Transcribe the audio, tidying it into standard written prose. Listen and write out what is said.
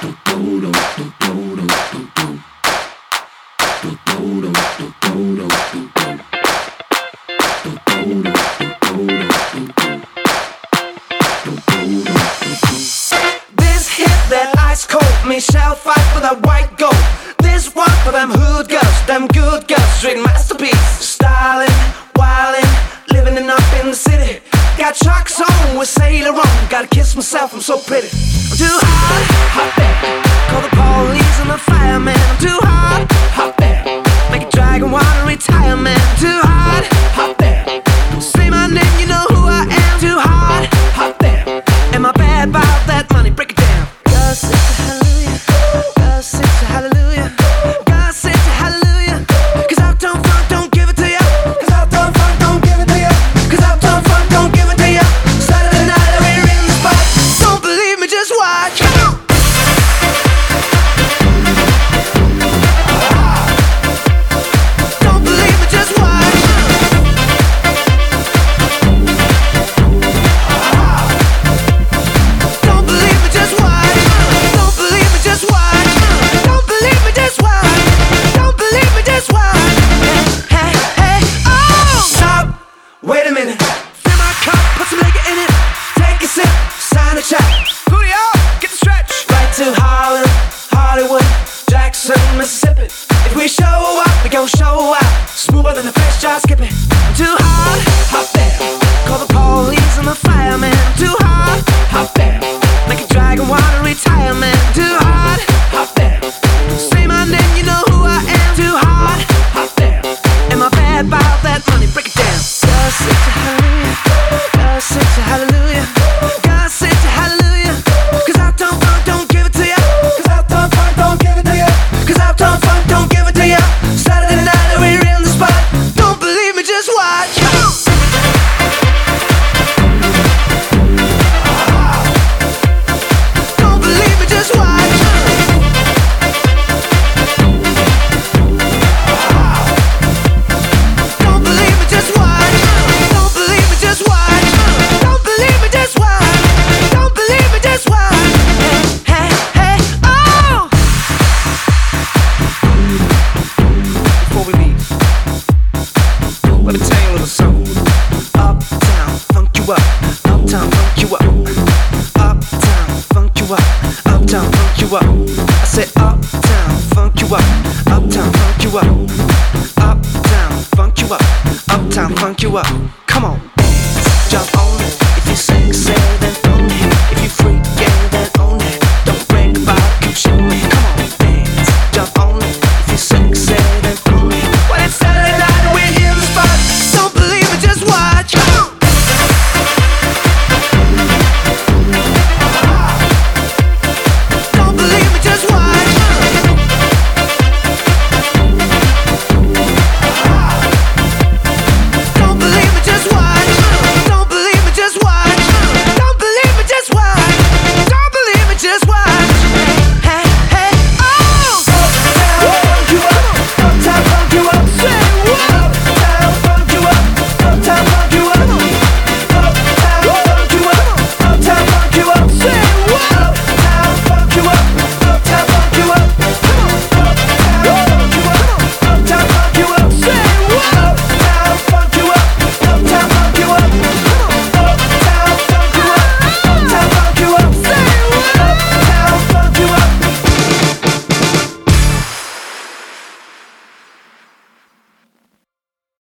This hit that ice cold, me shall fight for that white gold. This one for them hood girls, them good girls, straight masterpiece. Styling, wildin', living it up in the city. Got trucks on with Sailor on, gotta kiss myself, I'm so pretty. I'm too hot there. Call the police and the fireman. I'm too hot there. Make a dragon wanna retire, man. I'm too hot there. Say my name, you know who I am. Too hot there. Am I bad about that money? Break it down. God sings a hallelujah. God sings a hallelujah. God sings a hallelujah. 'Cause Uptown Funk don't give it to ya. 'Cause Uptown Funk don't give it to ya. 'Cause Uptown Funk don't give it to ya. Saturday night we're in the spot. Don't believe me, just watch. Come on. Don't believe me, just watch. Don't believe me, just watch. Don't believe me, just watch. Don't believe me, just watch. Don't believe me, just watch. Hey, hey, oh! Stop, wait a minute. Fill my cup, put some liquor in it. Take a sip, sign a check. Julio, get the stretch. Right to Harlem, Hollywood, Jackson, Mississippi. If we show up, we gon' show out. Smoother than a fresh jar skipping. I'm too hot there. Call the police and the fireman. I'm too hot there. Make a dragon wanna retire, man. Too hot there. Say my name, you know who I am. Too hot there. Am I bad about that money? Break it down. God sings a hallelujah. God sings a hallelujah. God sings a hallelujah. 'Cause Uptown Funk don't give it to ya. 'Cause Uptown Funk don't give it to ya. 'Cause Uptown Funk don't give it to ya. Saturday night we're in the spot. Don't believe me, just watch. Don't believe me, just watch. Don't believe me, just watch. Don't believe me, just watch. Don't believe me, just watch. Don't believe me, just watch. Hey, hey, oh! Before we leave, let me tell you a little something. Uptown, funk you up. Uptown, funk you up. Uptown, funk you up. Uptown, funk you up. I said uptown, funk you up. Uptown, funk you up. Uptown, funk you up. Uptown, funk you up.